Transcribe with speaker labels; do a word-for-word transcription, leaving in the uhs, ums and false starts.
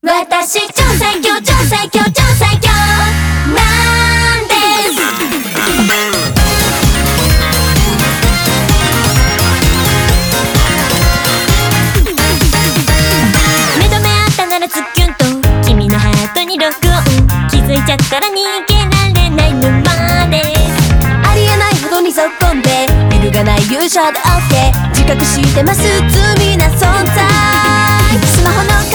Speaker 1: 私超最強超最強超最強なんです目止めあったならズッキュンと君のハートにロックオン気づいちゃったら逃げられない沼です。ありえないほどに突っ込んで揺るがない勇者で OK 自覚してます罪な存在スマホの